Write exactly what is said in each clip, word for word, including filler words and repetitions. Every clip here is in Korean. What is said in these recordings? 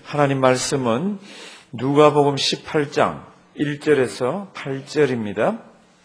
하나님 말씀은 누가복음 십팔 장 일 절에서 팔 절입니다.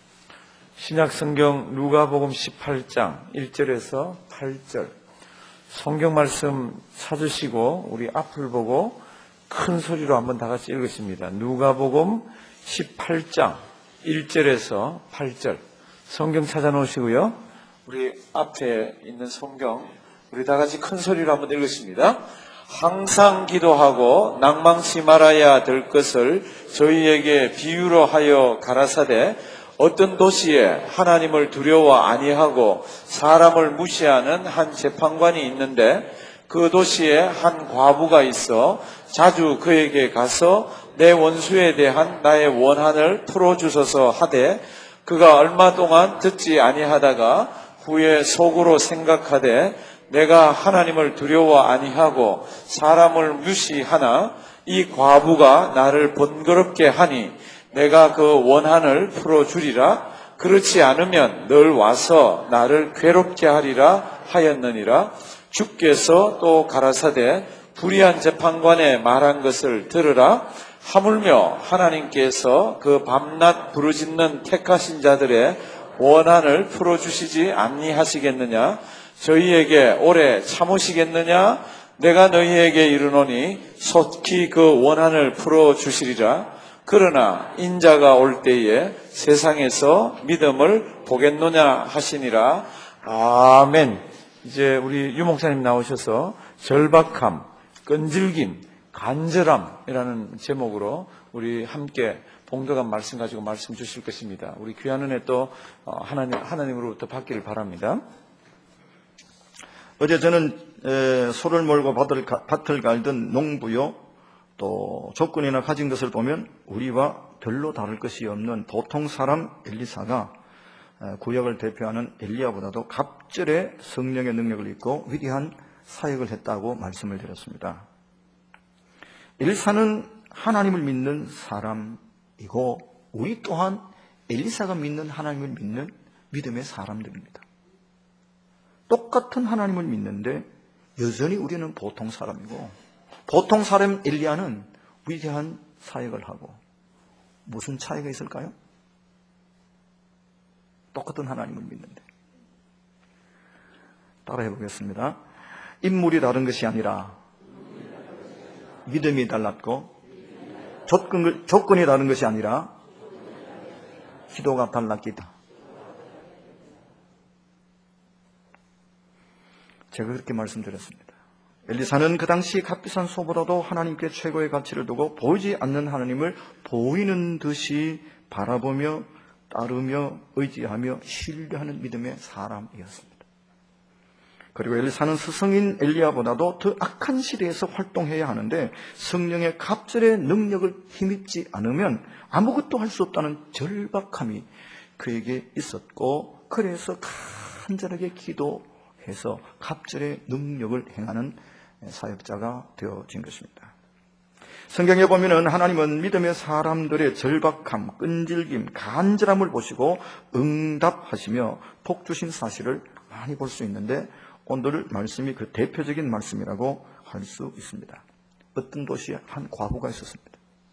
신약성경 누가복음 십팔 장 일 절에서 팔 절. 성경 말씀 찾으시고 우리 앞을 보고 큰 소리로 한번 다 같이 읽으십니다. 누가복음 십팔 장 일 절에서 팔 절. 성경 찾아놓으시고요. 우리 앞에 있는 성경 우리 다 같이 큰 소리로 한번 읽으십니다. 항상 기도하고 낭망치 말아야 될 것을 저희에게 비유로 하여 가라사대 어떤 도시에 하나님을 두려워 아니하고 사람을 무시하는 한 재판관이 있는데 그 도시에 한 과부가 있어 자주 그에게 가서 내 원수에 대한 나의 원한을 풀어주소서 하되 그가 얼마 동안 듣지 아니하다가 후에 속으로 생각하되 내가 하나님을 두려워 아니하고 사람을 무시하나 이 과부가 나를 번거롭게 하니 내가 그 원한을 풀어주리라. 그렇지 않으면 늘 와서 나를 괴롭게 하리라 하였느니라. 주께서 또 가라사대 불의한 재판관의 말한 것을 들으라. 하물며 하나님께서 그 밤낮 부르짖는 택하신 자들의 원한을 풀어주시지 아니하시겠느냐? 저희에게 오래 참으시겠느냐? 내가 너희에게 이르노니 속히 그 원한을 풀어주시리라. 그러나 인자가 올 때에 세상에서 믿음을 보겠노냐 하시니라. 아멘. 이제 우리 유 목사님 나오셔서 절박함, 끈질김, 간절함이라는 제목으로 우리 함께 봉독한 말씀 가지고 말씀 주실 것입니다. 우리 귀한 은혜 또 하나님, 하나님으로부터 받기를 바랍니다. 어제 저는 소를 몰고 밭을, 밭을 갈던 농부요, 또 조건이나 가진 것을 보면 우리와 별로 다를 것이 없는 보통 사람 엘리사가 구약을 대표하는 엘리야보다도 갑절의 성령의 능력을 입고 위대한 사역을 했다고 말씀을 드렸습니다. 엘리사는 하나님을 믿는 사람이고 우리 또한 엘리사가 믿는 하나님을 믿는 믿음의 사람들입니다. 똑같은 하나님을 믿는데 여전히 우리는 보통 사람이고 보통 사람 엘리야는 위대한 사역을 하고 무슨 차이가 있을까요? 똑같은 하나님을 믿는데. 따라해 보겠습니다. 인물이 다른 것이 아니라 믿음이 달랐고 조건, 조건이 다른 것이 아니라 기도가 달랐기다. 제가 그렇게 말씀드렸습니다. 엘리사는 그 당시 값비싼 소보다도 하나님께 최고의 가치를 두고 보이지 않는 하나님을 보이는 듯이 바라보며 따르며 의지하며 신뢰하는 믿음의 사람이었습니다. 그리고 엘리사는 스승인 엘리야보다도 더 악한 시대에서 활동해야 하는데 성령의 갑절의 능력을 힘입지 않으면 아무것도 할 수 없다는 절박함이 그에게 있었고 그래서 간절하게 기도해서 갑절의 능력을 행하는 사역자가 되어진 것입니다. 성경에 보면은 하나님은 믿음의 사람들의 절박함, 끈질김, 간절함을 보시고 응답하시며 복 주신 사실을 많이 볼 수 있는데 오늘 말씀이 그 대표적인 말씀이라고 할 수 있습니다. 어떤 도시에 한 과부가 있었습니다.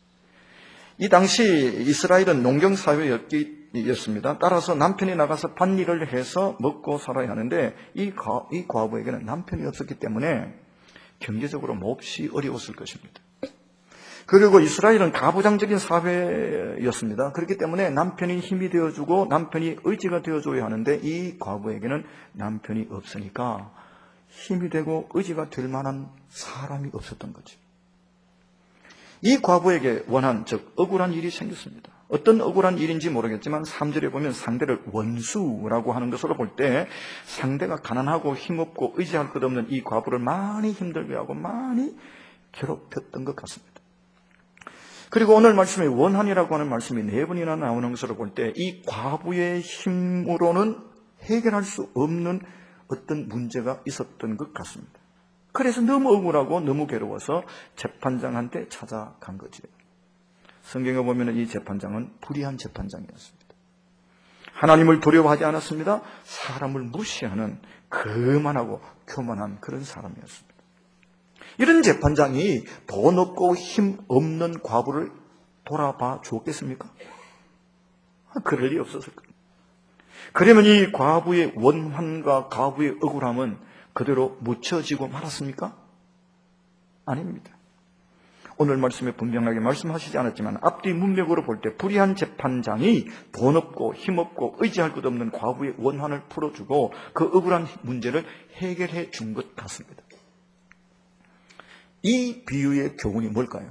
이 당시 이스라엘은 농경사회였습니다. 따라서 남편이 나가서 밭일을 해서 먹고 살아야 하는데 이, 과, 이 과부에게는 남편이 없었기 때문에 경제적으로 몹시 어려웠을 것입니다. 그리고 이스라엘은 가부장적인 사회였습니다. 그렇기 때문에 남편이 힘이 되어주고 남편이 의지가 되어줘야 하는데 이 과부에게는 남편이 없으니까 힘이 되고 의지가 될 만한 사람이 없었던 거죠. 이 과부에게 원한, 즉 억울한 일이 생겼습니다. 어떤 억울한 일인지 모르겠지만 삼 절에 보면 상대를 원수라고 하는 것으로 볼 때 상대가 가난하고 힘없고 의지할 것 없는 이 과부를 많이 힘들게 하고 많이 괴롭혔던 것 같습니다. 그리고 오늘 말씀에 원한이라고 하는 말씀이 네 번이나 나오는 것으로 볼 때 이 과부의 힘으로는 해결할 수 없는 어떤 문제가 있었던 것 같습니다. 그래서 너무 억울하고 너무 괴로워서 재판장한테 찾아간 거죠. 성경에 보면 이 재판장은 불의한 재판장이었습니다. 하나님을 두려워하지 않았습니다. 사람을 무시하는 거만하고 교만한 그런 사람이었습니다. 이런 재판장이 돈 없고 힘 없는 과부를 돌아봐 주었겠습니까? 그럴 리 없었을 겁니다. 그러면 이 과부의 원한과 과부의 억울함은 그대로 묻혀지고 말았습니까? 아닙니다. 오늘 말씀에 분명하게 말씀하시지 않았지만 앞뒤 문맥으로 볼 때 불의한 재판장이 돈 없고 힘 없고 의지할 것 없는 과부의 원한을 풀어주고 그 억울한 문제를 해결해 준 것 같습니다. 이 비유의 교훈이 뭘까요?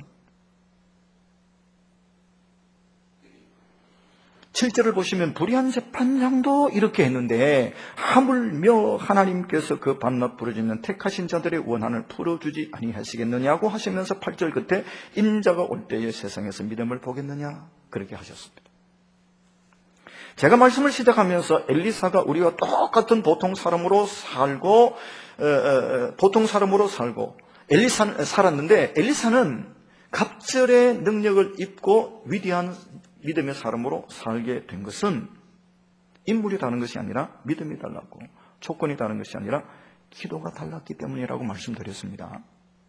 칠 절을 보시면 불의한 재판장도 이렇게 했는데 하물며 하나님께서 그 밤낮 부르짖는 택하신 자들의 원한을 풀어주지 아니하시겠느냐고 하시면서 팔 절 끝에 인자가 올 때에 세상에서 믿음을 보겠느냐 그렇게 하셨습니다. 제가 말씀을 시작하면서 엘리사가 우리와 똑같은 보통 사람으로 살고 에, 에, 보통 사람으로 살고 엘리사는 살았는데 엘리사는 갑절의 능력을 입고 위대한 믿음의 사람으로 살게 된 것은 인물이 다른 것이 아니라 믿음이 달랐고 조건이 다른 것이 아니라 기도가 달랐기 때문이라고 말씀드렸습니다.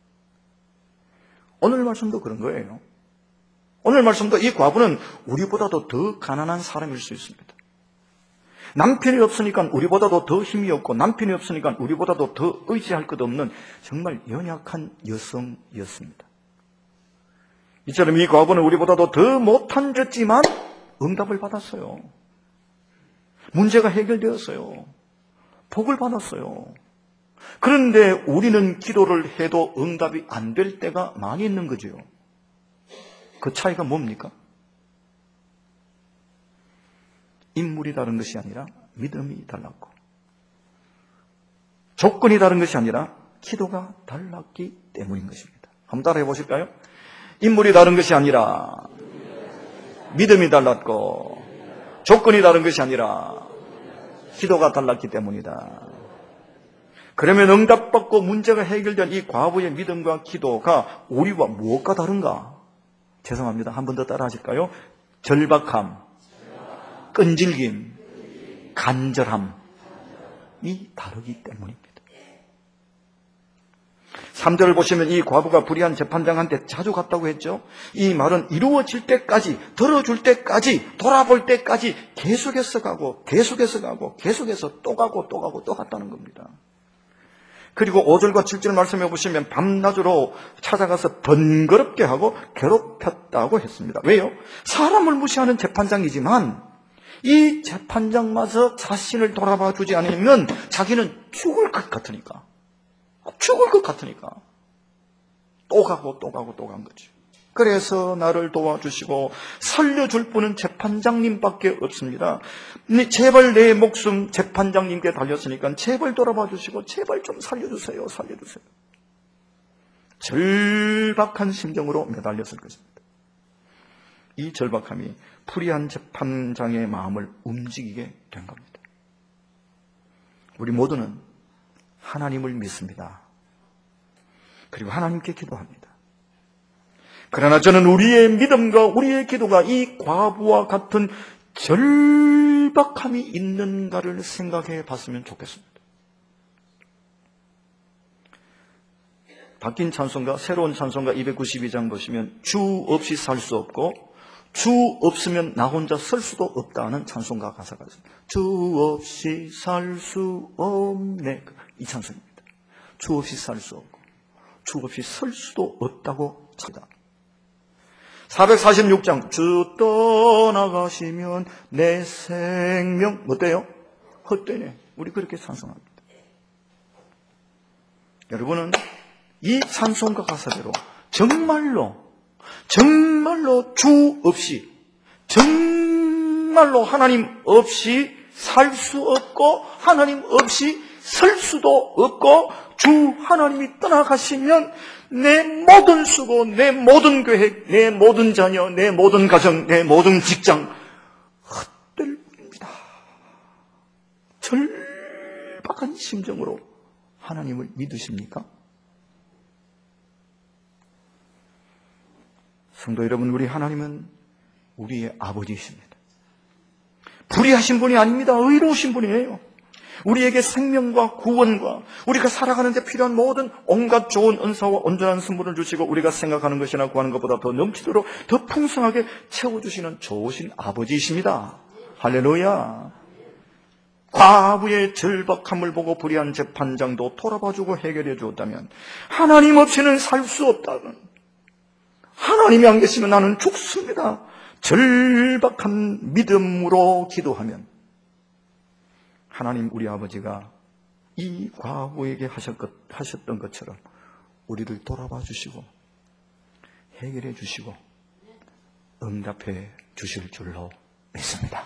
오늘 말씀도 그런 거예요. 오늘 말씀도 이 과부는 우리보다도 더 가난한 사람일 수 있습니다. 남편이 없으니까 우리보다도 더 힘이 없고 남편이 없으니까 우리보다도 더 의지할 것 없는 정말 연약한 여성이었습니다. 이처럼 이 과부는 우리보다도 더 못한 졌지만 응답을 받았어요. 문제가 해결되었어요. 복을 받았어요. 그런데 우리는 기도를 해도 응답이 안 될 때가 많이 있는 거죠. 그 차이가 뭡니까? 인물이 다른 것이 아니라 믿음이 달랐고 조건이 다른 것이 아니라 기도가 달랐기 때문인 것입니다. 한번 따라해 보실까요? 인물이 다른 것이 아니라 믿음이 달랐고 조건이 다른 것이 아니라 기도가 달랐기 때문이다. 그러면 응답받고 문제가 해결된 이 과부의 믿음과 기도가 우리와 무엇과 다른가? 죄송합니다. 한 번 더 따라 하실까요? 절박함, 끈질김, 간절함이 다르기 때문입니다. 삼 절을 보시면 이 과부가 불의한 재판장한테 자주 갔다고 했죠. 이 말은 이루어질 때까지, 들어줄 때까지, 돌아볼 때까지 계속해서 가고 계속해서 가고 계속해서 또 가고 또 가고 또 갔다는 겁니다. 그리고 오 절과 칠 절 말씀해 보시면 밤낮으로 찾아가서 번거롭게 하고 괴롭혔다고 했습니다. 왜요? 사람을 무시하는 재판장이지만 이 재판장마저 자신을 돌아봐 주지 않으면 자기는 죽을 것 같으니까 죽을 것 같으니까 또 가고 또 가고 또 간 거죠. 그래서 나를 도와주시고 살려줄 분은 재판장님밖에 없습니다. 제발 내 목숨 재판장님께 달렸으니까 제발 돌아봐 주시고 제발 좀 살려주세요. 살려주세요. 절박한 심정으로 매달렸을 것입니다. 이 절박함이 불의한 재판장의 마음을 움직이게 된 겁니다. 우리 모두는 하나님을 믿습니다. 그리고 하나님께 기도합니다. 그러나 저는 우리의 믿음과 우리의 기도가 이 과부와 같은 절박함이 있는가를 생각해 봤으면 좋겠습니다. 바뀐 찬송가, 새로운 찬송가 이백구십이 장 보시면 주 없이 살 수 없고 주 없으면 나 혼자 설 수도 없다는 찬송가 가사가 있습니다. 주 없이 살 수 없네. 이 찬송입니다. 주 없이 살 수 없고 주 없이 설 수도 없다고 찾아. 사백사십육 장 주 떠나가시면 내 생명 어때요? 헛되네. 우리 그렇게 찬송합니다. 여러분은 이 찬송가 가사대로 정말로 정말로 주 없이 정말로 하나님 없이 살 수 없고 하나님 없이 설 수도 없고 주 하나님이 떠나가시면 내 모든 수고, 내 모든 계획, 내 모든 자녀, 내 모든 가정, 내 모든 직장 헛될 뿐입니다. 절박한 심정으로 하나님을 믿으십니까? 성도 여러분, 우리 하나님은 우리의 아버지이십니다. 불의하신 분이 아닙니다. 의로우신 분이에요. 우리에게 생명과 구원과 우리가 살아가는 데 필요한 모든 온갖 좋은 은사와 온전한 선물을 주시고 우리가 생각하는 것이나 구하는 것보다 더 넘치도록 더 풍성하게 채워주시는 좋으신 아버지이십니다. 할렐루야. 과부의 절박함을 보고 불의한 재판장도 돌아봐주고 해결해 주었다면 하나님 없이는 살 수 없다는, 하나님이 안 계시면 나는 죽습니다, 절박한 믿음으로 기도하면 하나님 우리 아버지가 이 과부에게 하셨던 것처럼 우리를 돌아봐 주시고 해결해 주시고 응답해 주실 줄로 믿습니다.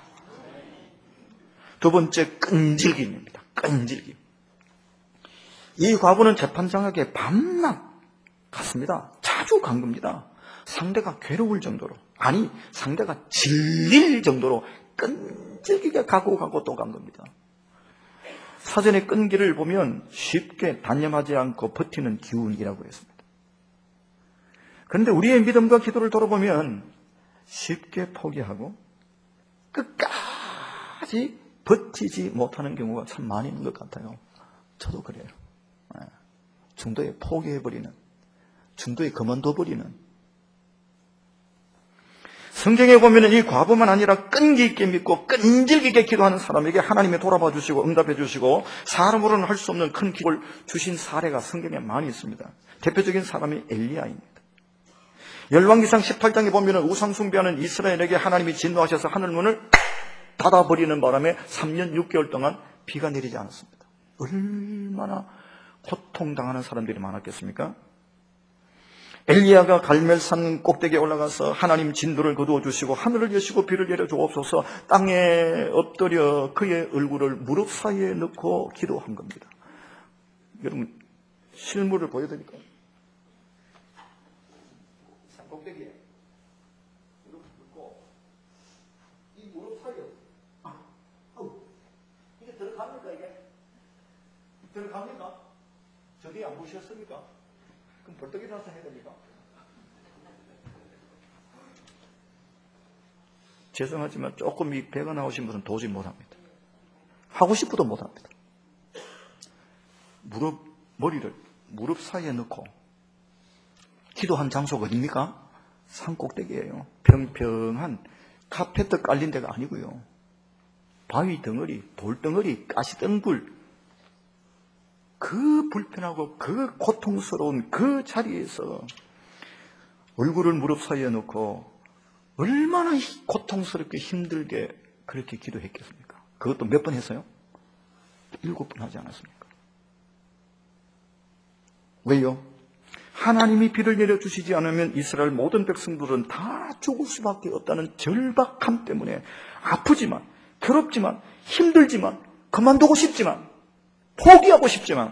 두 번째, 끈질김입니다. 끈질김. 이 과부는 재판장에게 밤낮 갔습니다. 자주 간 겁니다. 상대가 괴로울 정도로, 아니 상대가 질릴 정도로 끈질기게 가고 가고 또 간 겁니다. 사전에 끈기를 보면 쉽게 단념하지 않고 버티는 기운이라고 했습니다. 그런데 우리의 믿음과 기도를 돌아보면 쉽게 포기하고 끝까지 버티지 못하는 경우가 참 많이 있는 것 같아요. 저도 그래요. 중도에 포기해버리는, 중도에 그만둬버리는. 성경에 보면 이 과부만 아니라 끈기 있게 믿고 끈질기게 기도하는 사람에게 하나님이 돌아봐 주시고 응답해 주시고 사람으로는 할 수 없는 큰 기도를 주신 사례가 성경에 많이 있습니다. 대표적인 사람이 엘리야입니다. 열왕기상 십팔 장에 보면 우상 숭배하는 이스라엘에게 하나님이 진노하셔서 하늘문을 닫아버리는 바람에 삼 년 육 개월 동안 비가 내리지 않았습니다. 얼마나 고통당하는 사람들이 많았겠습니까? 엘리야가 갈멜산 꼭대기에 올라가서 하나님 진도를 거두어 주시고 하늘을 여시고 비를 내려 주옵소서, 땅에 엎드려 그의 얼굴을 무릎 사이에 넣고 기도한 겁니다. 여러분, 실물을 보여드릴까요? 산 꼭대기에 무릎 꿇고 이 무릎 사이에, 아, 어, 이게 들어갑니까? 이게 들어갑니까? 저기 안 보셨습니까? 그럼 벌떡 일어나서 해야 됩니까? 죄송하지만 조금 이 배가 나오신 분은 도저히 못합니다. 하고 싶어도 못합니다. 무릎, 머리를 무릎 사이에 넣고 기도한 장소가 어딥니까? 산 꼭대기예요. 평평한 카페트 깔린 데가 아니고요. 바위 덩어리, 돌 덩어리, 가시덩굴, 그 불편하고 그 고통스러운 그 자리에서 얼굴을 무릎 사이에 놓고 얼마나 고통스럽게 힘들게 그렇게 기도했겠습니까? 그것도 몇 번 했어요? 일곱 번 하지 않았습니까? 왜요? 하나님이 비를 내려주시지 않으면 이스라엘 모든 백성들은 다 죽을 수밖에 없다는 절박함 때문에 아프지만, 괴롭지만, 힘들지만, 그만두고 싶지만, 포기하고 싶지만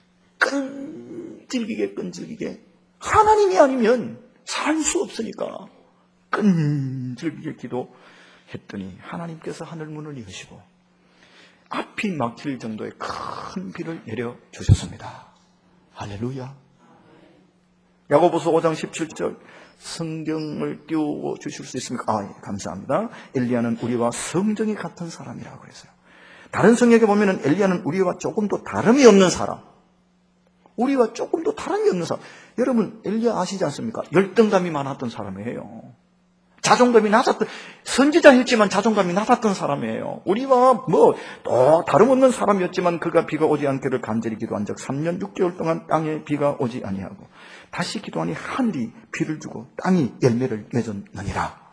끈질기게 끈질기게 하나님이 아니면 살 수 없으니까 끈질기게 기도했더니 하나님께서 하늘문을 여시고 앞이 막힐 정도의 큰 비를 내려주셨습니다. 할렐루야. 야고보서 오 장 십칠 절, 성경을 띄워 주실 수 있습니까? 아, 예, 감사합니다. 엘리야는 우리와 성정이 같은 사람이라고 그랬어요. 다른 성경에 보면 엘리야는 우리와 조금도 다름이 없는 사람, 우리와 조금도 다름이 없는 사람. 여러분, 엘리야 아시지 않습니까? 열등감이 많았던 사람이에요. 자존감이 낮았던, 선지자였지만 자존감이 낮았던 사람이에요. 우리와 뭐 또 다름없는 사람이었지만 그가 비가 오지 않기를 간절히 기도한 적 삼 년 육 개월 동안 땅에 비가 오지 아니하고 다시 기도하니 하늘이 비를 주고 땅이 열매를 맺었느니라.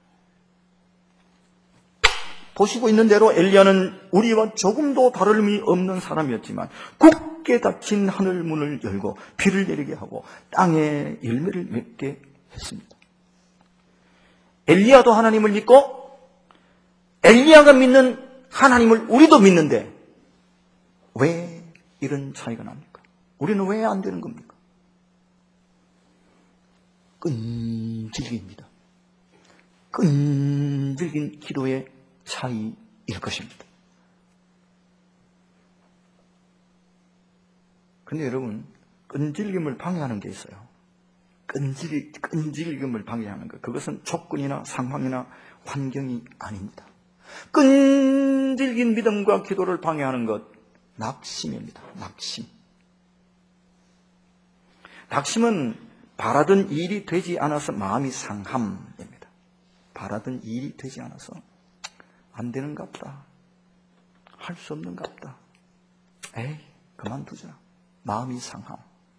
보시고 있는 대로 엘리야는 우리와 조금도 다름이 없는 사람이었지만 굳게 닫힌 하늘문을 열고 비를 내리게 하고 땅에 열매를 맺게 했습니다. 엘리야도 하나님을 믿고 엘리야가 믿는 하나님을 우리도 믿는데 왜 이런 차이가 납니까? 우리는 왜 안 되는 겁니까? 끈질깁니다. 끈질긴 기도의 차이일 것입니다. 근데 여러분, 끈질김을 방해하는 게 있어요. 끈질, 끈질김을 방해하는 것. 그것은 조건이나 상황이나 환경이 아닙니다. 끈질긴 믿음과 기도를 방해하는 것, 낙심입니다. 낙심. 낙심은 바라던 일이 되지 않아서 마음이 상함입니다. 바라던 일이 되지 않아서 안 되는갑다. 할 수 없는갑다. 에이, 그만두자. 마음이 상함.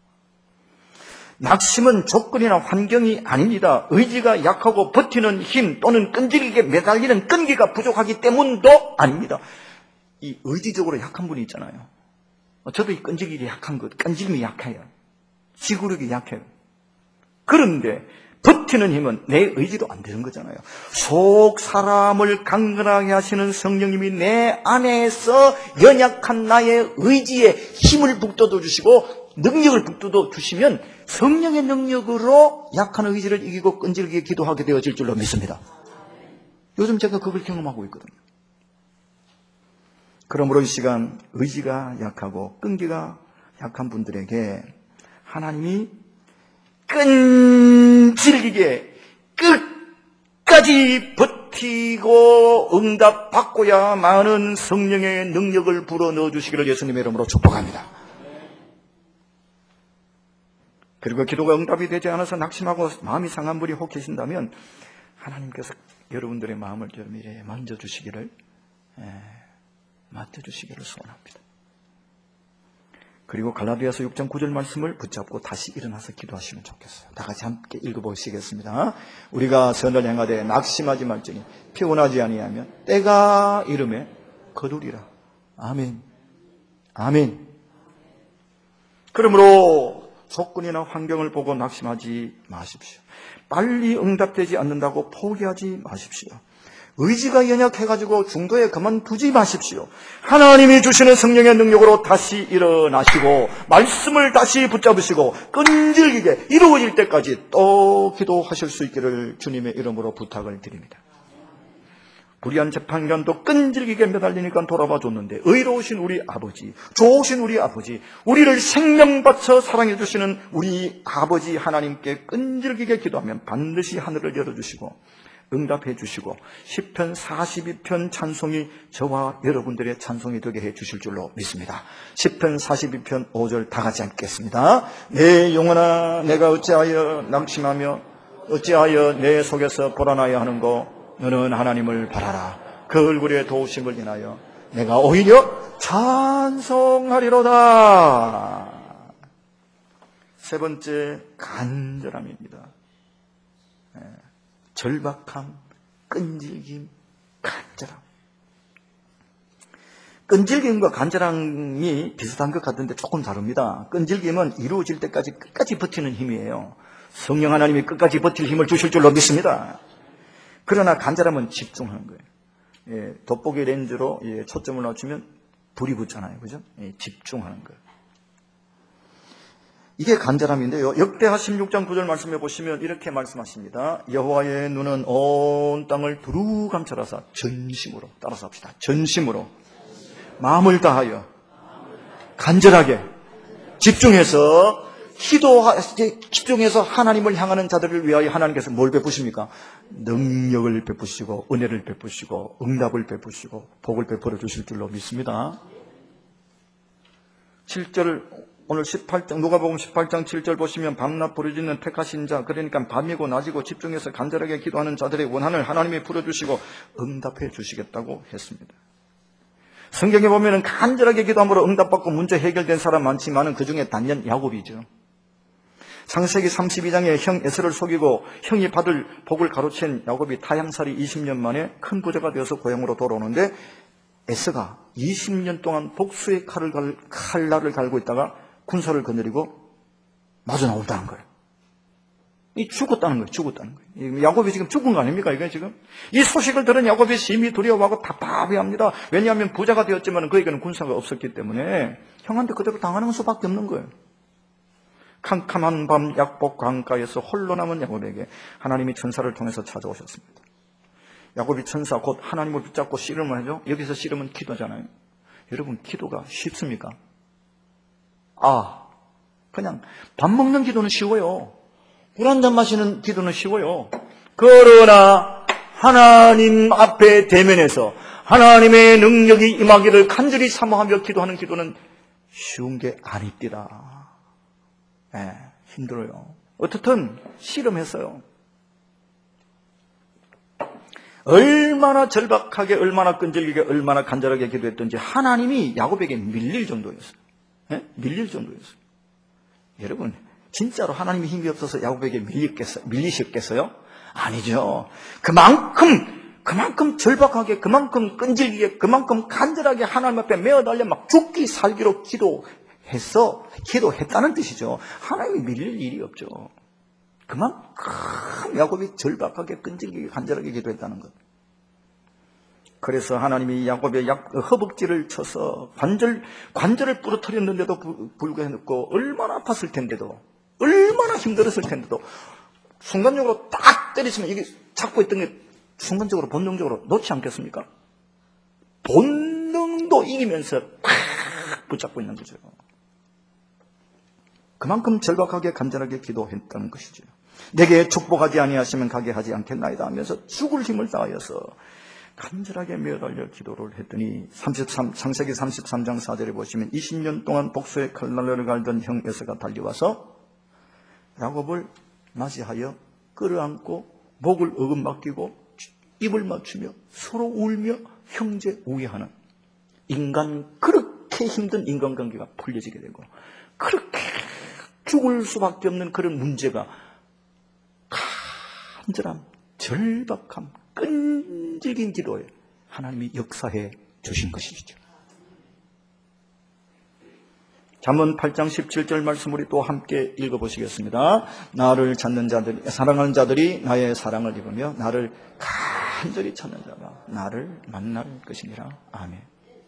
낙심은 조건이나 환경이 아닙니다. 의지가 약하고 버티는 힘 또는 끈질기게 매달리는 끈기가 부족하기 때문도 아닙니다. 이 의지적으로 약한 분이 있잖아요. 저도 이 끈질기게 약한 것, 끈질김이 약해요. 지구력이 약해요. 그런데 버티는 힘은 내 의지도 안 되는 거잖아요. 속 사람을 강건하게 하시는 성령님이 내 안에서 연약한 나의 의지에 힘을 북돋워 주시고 능력을 북돋워 주시면 성령의 능력으로 약한 의지를 이기고 끈질기게 기도하게 되어질 줄로 믿습니다. 요즘 제가 그걸 경험하고 있거든요. 그러므로 이 시간 의지가 약하고 끈기가 약한 분들에게 하나님이 끈질기게 끝까지 버티고 응답받고야 많은 성령의 능력을 불어넣어 주시기를 예수님의 이름으로 축복합니다. 그리고 기도가 응답이 되지 않아서 낙심하고 마음이 상한 분이 혹 계신다면 하나님께서 여러분들의 마음을 좀 이래 만져주시기를 맡아주시기를 소원합니다. 그리고 갈라디아서 육 장 구 절 말씀을 붙잡고 다시 일어나서 기도하시면 좋겠어요. 다 같이 함께 읽어보시겠습니다. 우리가 선을 행하되 낙심하지 말지니 피곤하지 아니하면 때가 이름에 거두리라. 아멘. 아멘. 그러므로 조건이나 환경을 보고 낙심하지 마십시오. 빨리 응답되지 않는다고 포기하지 마십시오. 의지가 연약해가지고 중도에 그만두지 마십시오. 하나님이 주시는 성령의 능력으로 다시 일어나시고 말씀을 다시 붙잡으시고 끈질기게 이루어질 때까지 또 기도하실 수 있기를 주님의 이름으로 부탁을 드립니다. 불의한 재판관도 끈질기게 매달리니까 돌아봐 줬는데 의로우신 우리 아버지, 좋으신 우리 아버지, 우리를 생명 바쳐 사랑해 주시는 우리 아버지 하나님께 끈질기게 기도하면 반드시 하늘을 열어주시고 응답해 주시고 시편 사십이 편 찬송이 저와 여러분들의 찬송이 되게 해 주실 줄로 믿습니다. 시편 사십이 편 오 절 다 같이 읽겠습니다. 내 영혼아 내가 어찌하여 낙심하며 어찌하여 내 속에서 불안하여 하는고 너는 하나님을 바라라. 그 얼굴의 도우심을 인하여 내가 오히려 찬송하리로다. 세 번째 간절함입니다. 절박함, 끈질김, 간절함. 끈질김과 간절함이 비슷한 것 같은데 조금 다릅니다. 끈질김은 이루어질 때까지 끝까지 버티는 힘이에요. 성령 하나님이 끝까지 버틸 힘을 주실 줄로 믿습니다. 그러나 간절함은 집중하는 거예요. 예, 돋보기 렌즈로 예, 초점을 맞추면 불이 붙잖아요. 그죠? 예, 집중하는 거예요. 이게 간절함인데요. 역대하 십육 장 구 절 말씀해 보시면 이렇게 말씀하십니다. 여호와의 눈은 온 땅을 두루 감찰하사 전심으로, 따라서 합시다. 전심으로 마음을 다하여 간절하게 집중해서 기도하, 집중해서 하나님을 향하는 자들을 위하여 하나님께서 뭘 베푸십니까? 능력을 베푸시고 은혜를 베푸시고 응답을 베푸시고 복을 베풀어 주실 줄로 믿습니다. 칠 절 오늘 십팔 장 누가복음 십팔 장 칠 절 보시면 밤낮 부르짖는 택하신 자, 그러니까 밤이고 낮이고 집중해서 간절하게 기도하는 자들의 원한을 하나님이 풀어주시고 응답해 주시겠다고 했습니다. 성경에 보면 간절하게 기도함으로 응답받고 문제 해결된 사람 많지만 그중에 단연 야곱이죠. 창세기 삼십이 장에 형 에서를 속이고 형이 받을 복을 가로챈 야곱이 타향살이 이십 년 만에 큰 부자가 되어서 고향으로 돌아오는데 에서가 이십 년 동안 복수의 칼을 갈, 칼날을 갈고 있다가 군사를 거느리고 마주 나온다는 거예요. 이 죽었다는 거예요. 죽었다는 거예요. 야곱이 지금 죽은 거 아닙니까? 이게 지금 이 소식을 들은 야곱이 심히 두려워하고 답답해합니다. 왜냐하면 부자가 되었지만 그에게는 군사가 없었기 때문에 형한테 그대로 당하는 수밖에 없는 거예요. 캄캄한 밤 약복 강가에서 홀로 남은 야곱에게 하나님이 천사를 통해서 찾아오셨습니다. 야곱이 천사 곧 하나님을 붙잡고 씨름을 하죠. 여기서 씨름은 기도잖아요. 여러분 기도가 쉽습니까? 아, 그냥 밥 먹는 기도는 쉬워요. 물 한 잔 마시는 기도는 쉬워요. 그러나 하나님 앞에 대면해서 하나님의 능력이 임하기를 간절히 사모하며 기도하는 기도는 쉬운 게 아닙니다. 네, 힘들어요. 어떻든 실험했어요. 얼마나 절박하게, 얼마나 끈질기게, 얼마나 간절하게 기도했던지 하나님이 야곱에게 밀릴 정도였어요. 네? 밀릴 정도였어요. 여러분, 진짜로 하나님의 힘이 없어서 야곱에게 밀리겠어요? 밀리셨겠어요? 아니죠. 그만큼, 그만큼 절박하게, 그만큼 끈질기게, 그만큼 간절하게 하나님 앞에 매어달려 막 죽기 살기로 기도했어, 기도했다는 뜻이죠. 하나님이 밀릴 일이 없죠. 그만큼 야곱이 절박하게, 끈질기게, 간절하게 기도했다는 것. 그래서 하나님이 야곱의 허벅지를 쳐서 관절, 관절을 부러뜨렸는데도 불구하고 얼마나 아팠을 텐데도, 얼마나 힘들었을 텐데도 순간적으로 딱 때리시면 이게 잡고 있던 게 순간적으로 본능적으로 놓지 않겠습니까? 본능도 이기면서 팍 붙잡고 있는 거죠. 그만큼 절박하게 간절하게 기도했다는 것이죠. 내게 축복하지 아니하시면 가게 하지 않겠나이다 하면서 죽을 힘을 다하여서 간절하게 매달려 기도를 했더니 삼십삼, 창세기 삼십삼 장 사 절에 보시면 이십 년 동안 복수의 칼날을 갈던 형 에서가 달려와서 야곱을 맞이하여 끌어안고 목을 어금 맡기고 입을 맞추며 서로 울며 형제 우애하는, 인간 그렇게 힘든 인간관계가 풀려지게 되고 그렇게 죽을 수밖에 없는 그런 문제가 간절함, 절박함, 끈질긴 기도에 하나님이 역사해 주신 것이죠. 잠언 팔 장 십칠 절 말씀 우리 또 함께 읽어보시겠습니다. 나를 찾는 자들이, 사랑하는 자들이 나의 사랑을 입으며 나를 간절히 찾는 자가 나를 만날 것이니라. 아멘.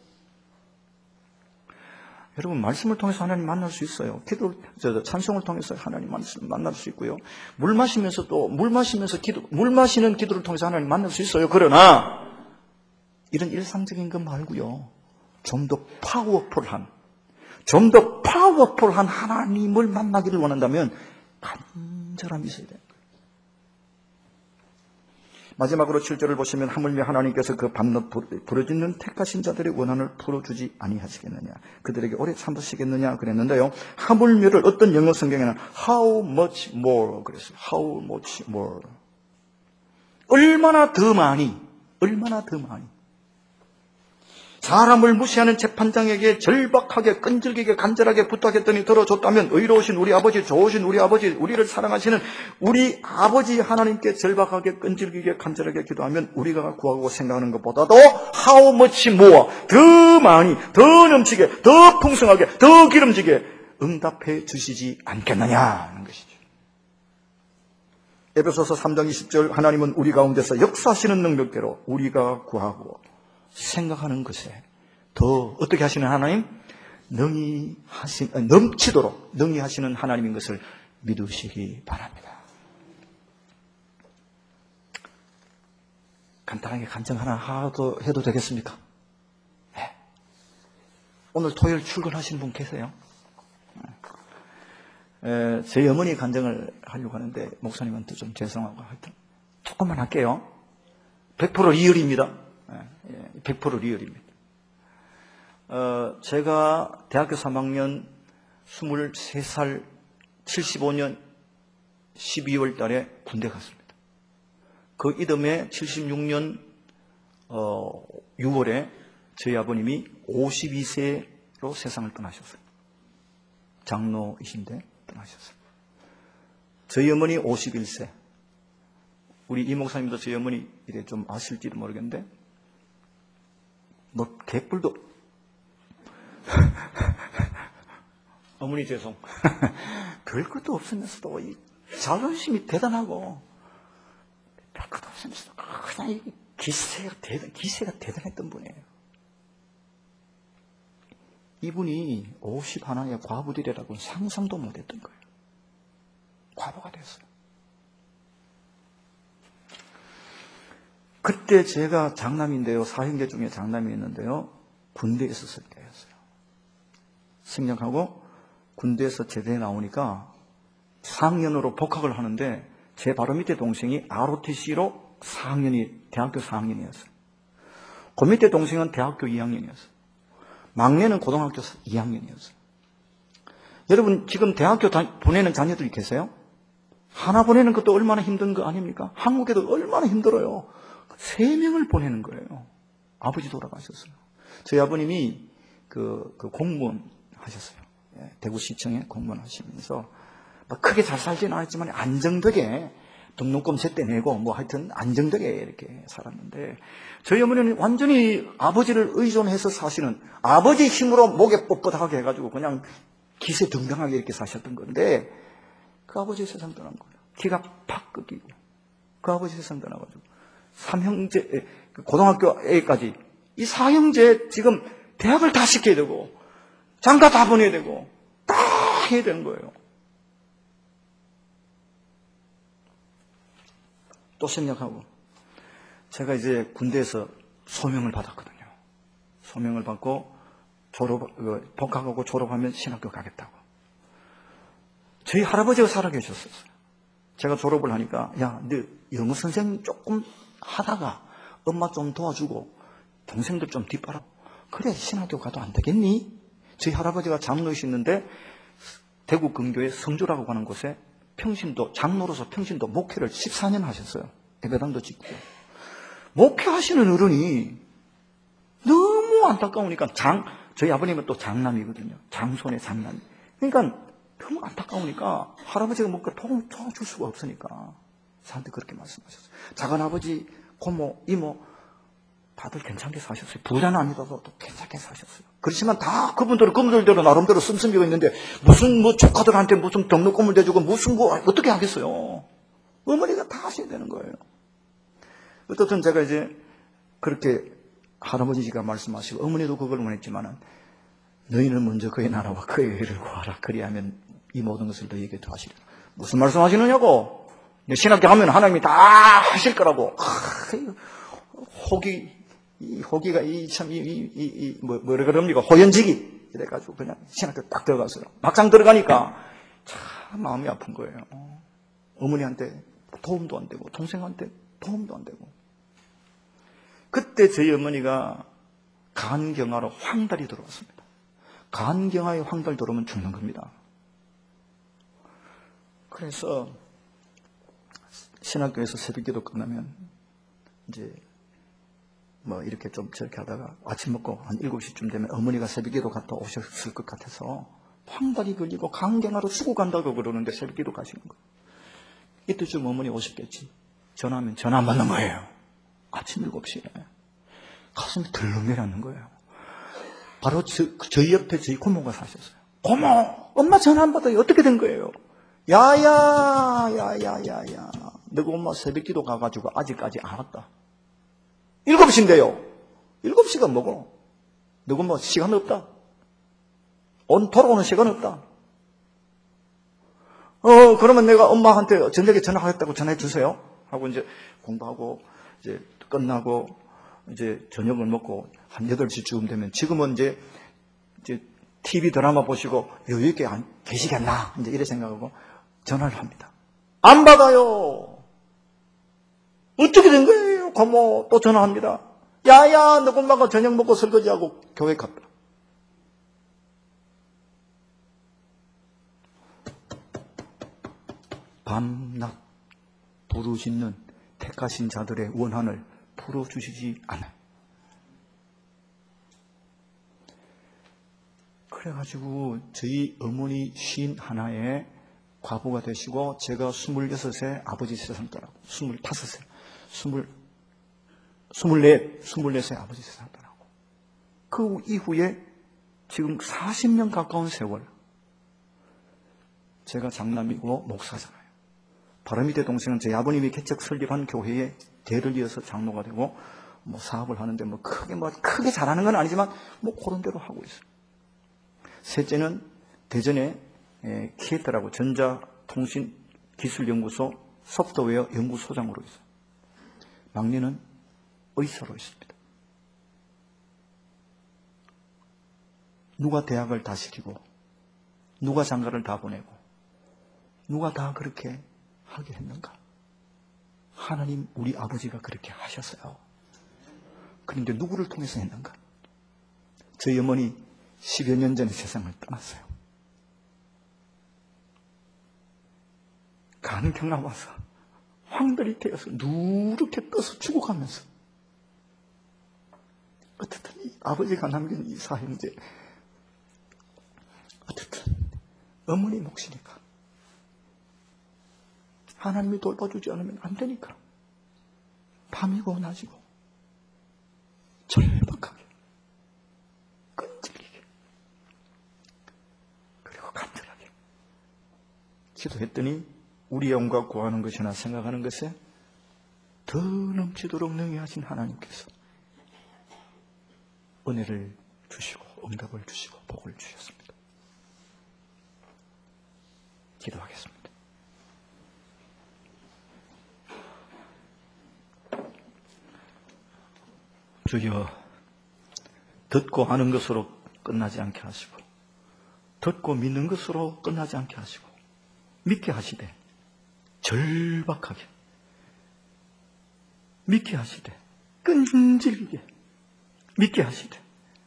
여러분, 말씀을 통해서 하나님 만날 수 있어요. 기도, 저, 찬송을 통해서 하나님 만날 수 있고요. 물 마시면서 또, 물 마시면서 기도, 물 마시는 기도를 통해서 하나님 만날 수 있어요. 그러나, 이런 일상적인 것 말고요. 좀 더 파워풀한, 좀 더 파워풀한 하나님을 만나기를 원한다면, 간절함이 있어야 돼요. 마지막으로 칠 절을 보시면 하물며 하나님께서 그 밤낮 부르짖는 택하신 자들의 원한을 풀어주지 아니하시겠느냐, 그들에게 오래 참으시겠느냐 그랬는데요. 하물며를 어떤 영어 성경에는 how much more 그랬어요. how much more, 얼마나 더 많이, 얼마나 더 많이. 사람을 무시하는 재판장에게 절박하게 끈질기게 간절하게 부탁했더니 들어줬다면 의로우신 우리 아버지, 좋으신 우리 아버지, 우리를 사랑하시는 우리 아버지 하나님께 절박하게 끈질기게 간절하게 기도하면 우리가 구하고 생각하는 것보다도 how much more, 더 많이, 더 넘치게, 더 풍성하게, 더 기름지게 응답해 주시지 않겠느냐 하는 것이죠. 에베소서 삼 장 이십 절, 하나님은 우리 가운데서 역사하시는 능력대로 우리가 구하고 생각하는 것에 더 어떻게 하시는 하나님? 능히 하신, 넘치도록 능히 하시는 하나님인 것을 믿으시기 바랍니다. 간단하게 간증 하나 하도 해도 되겠습니까? 네. 오늘 토요일 출근하시는 분 계세요? 에, 저희 어머니 간증을 하려고 하는데 목사님한테 좀 죄송하고 하여튼 조금만 할게요. 백 퍼센트 리얼입니다. 백 퍼센트 리얼입니다. 어, 제가 대학교 삼 학년 스물세 살 칠십오 년 십이월 달에 군대 갔습니다. 그 이듬해 칠십육 년 어, 유월에 저희 아버님이 오십이 세로 세상을 떠나셨어요. 장로이신데 떠나셨어요. 저희 어머니 오십일 세. 우리 이 목사님도 저희 어머니 이래 좀 아실지도 모르겠는데 뭐 개뿔도 어머니 죄송. 별것도 없으면서도 이 자존심이 대단하고 별것도 없으면서도 그냥 이 기세가 대단 기세가 대단했던 분이에요. 이분이 오십 하나의 과부들이라고는 상상도 못했던 거예요. 과부가 됐어요. 그때 제가 장남인데요. 사형제 중에 장남이 있는데요. 군대에 있었을 때였어요. 승려하고 군대에서 제대에 나오니까 사 학년으로 복학을 하는데 제 바로 밑에 동생이 알오티씨로 사 학년이, 대학교 사 학년이었어요. 그 밑에 동생은 대학교 이 학년이었어요. 막내는 고등학교 이 학년이었어요. 여러분, 지금 대학교 다, 보내는 자녀들이 계세요? 하나 보내는 것도 얼마나 힘든 거 아닙니까? 한국에도 얼마나 힘들어요. 세 명을 보내는 거예요. 아버지 돌아가셨어요. 저희 아버님이 그, 그 공무원 하셨어요. 예, 대구시청에 공무원 하시면서 막 크게 잘 살지는 않았지만 안정되게 등록금 제때 내고 뭐 하여튼 안정되게 이렇게 살았는데, 저희 어머니는 완전히 아버지를 의존해서 사시는, 아버지 힘으로 목에 뻣뻣하게 해가지고 그냥 기세등등하게 이렇게 사셨던 건데, 그 아버지 세상 떠난 거예요. 기가 팍 끊기고 그 아버지 세상 떠나가지고 삼형제, 고등학교 A까지 이 사형제 지금 대학을 다 시켜야 되고 장가 다 보내야 되고 다 해야 되는 거예요. 또 생략하고, 제가 이제 군대에서 소명을 받았거든요. 소명을 받고 졸업, 복학하고 졸업하면 신학교 가겠다고. 저희 할아버지가 살아계셨었어요. 제가 졸업을 하니까, 야, 너 영어 선생님 조금 하다가 엄마 좀 도와주고 동생들 좀 뒷바라. 그래, 신학교 가도 안 되겠니? 저희 할아버지가 장로이시는데 대구 근교의 성주라고 하는 곳에 평신도, 장로로서 평신도 목회를 십사 년 하셨어요. 예배당도 짓고. 목회하시는 어른이 너무 안타까우니까, 장, 저희 아버님은 또 장남이거든요. 장손의 장남. 그러니까 너무 안타까우니까 할아버지가 뭔가 도움 줄 수가 없으니까 저한테 그렇게 말씀하셨어요. 작은 아버지, 고모, 이모 다들 괜찮게 사셨어요. 부자는 아니더라도 또 괜찮게 사셨어요. 그렇지만 다 그분들은 그분들대로 나름대로 씀씀이가 있는데, 무슨 뭐 조카들한테 무슨 등록금을 대주고 무슨 뭐 어떻게 하겠어요. 어머니가 다 하셔야 되는 거예요. 어떻든 제가 이제 그렇게 할아버지가 말씀하시고, 어머니도 그걸 원했지만은, 너희는 먼저 그의 나라와 그의 의를 구하라. 그리하면 이 모든 것을 너희에게 더하시리라. 무슨 말씀 하시느냐고. 신학교 하면 하나님이 다 하실 거라고. 아, 호기, 이 호기가 이 참 이 이 이 뭐 뭐라 그럽니까? 호연지기. 이래가지고 그냥 신학교 딱 들어갔어요. 막상 들어가니까 참 마음이 아픈 거예요. 어머니한테 도움도 안 되고 동생한테 도움도 안 되고. 그때 저희 어머니가 간경화로 황달이 들어왔습니다. 간경화에 황달 들어오면 죽는 겁니다. 그래서 신학교에서 새벽기도 끝나면 이제 뭐 이렇게 좀 저렇게 하다가 아침 먹고 한 일곱 시쯤 되면 어머니가 새벽기도 갔다 오셨을 것 같아서 황달이 걸리고 간경화로 쓰고 간다고 그러는데 새벽기도 가시는 거예요. 이때쯤 어머니 오셨겠지. 전화하면 전화 안 받는 거예요. 아침 일곱 시에. 가슴이 덜렁 내려앉는 거예요. 바로 저, 저희 옆에 저희 고모가 사셨어요. 고모, 엄마 전화 안 받아요. 어떻게 된 거예요? 야야, 야야야야. 너가 엄마 새벽기도 가가지고 아직까지 안 왔다. 일곱 시인데요. 일곱 시가 뭐고? 너가 뭐 시간 없다. 온 돌아오는 시간 없다. 어, 그러면 내가 엄마한테 저녁에 전화하겠다고 전화해 주세요. 하고 이제 공부하고 이제 끝나고 이제 저녁을 먹고 한 여덟 시쯤 되면, 지금은 이제 이제 티비 드라마 보시고 여유 있게 안 계시겠나 이제 이래 생각하고 전화를 합니다. 안 받아요. 어떻게 된 거예요? 고모 또 전화합니다. 야야, 너 엄마가 저녁 먹고 설거지하고 교회 갔다. 밤낮 부르짖는 택하신 자들의 원한을 풀어주시지 않아요. 그래가지고 저희 어머니 쉰 하나에 과부가 되시고, 제가 스물여섯에 아버지 세상 떠나고, 스물다섯에, 스물, 스물넷, 스물넷에 아버지 세상 떠나고, 그 이후에 지금 사십 년 가까운 세월 제가 장남이고 목사잖아요. 바로밑에 동생은 저희 아버님이 개척 설립한 교회에 대를 이어서 장로가 되고 뭐 사업을 하는데 뭐 크게 뭐 크게 잘하는 건 아니지만 뭐 그런 대로 하고 있어요. 셋째는 대전에 키에트라고 전자통신기술연구소 소프트웨어 연구소장으로 있어요. 막내는 의사로 있습니다. 누가 대학을 다 시키고 누가 장가를 다 보내고 누가 다 그렇게 하게 했는가? 하나님 우리 아버지가 그렇게 하셨어요. 그런데 누구를 통해서 했는가? 저희 어머니 십여 년 전에 세상을 떠났어요. 간경나 와서 황들이 되어서 누렇게 떠서 죽어가면서 어쨌든 이 아버지가 남긴 이 사형제, 어쨌든 어머니 몫이니까 하나님이 돌봐주지 않으면 안 되니까 밤이고 낮이고 절박하게 끈질기게 그리고 간절하게 기도했더니 우리의 영과 구하는 것이나 생각하는 것에 더 넘치도록 능히하신 하나님께서 은혜를 주시고 응답을 주시고 복을 주셨습니다. 기도하겠습니다. 주여, 듣고 아는 것으로 끝나지 않게 하시고 듣고 믿는 것으로 끝나지 않게 하시고 믿게 하시되 절박하게 믿게 하시되 끈질기게 믿게 하시되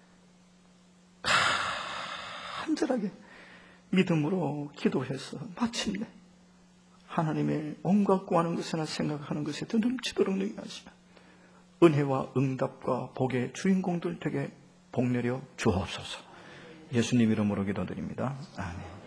간절하게 믿음으로 기도해서 마침내 하나님의 온갖 구하는 것이나 생각하는 것에 더 넘치도록 능히 하시며 은혜와 응답과 복의 주인공들 되게 복내려 주옵소서. 예수님 이름으로 기도드립니다. 아멘.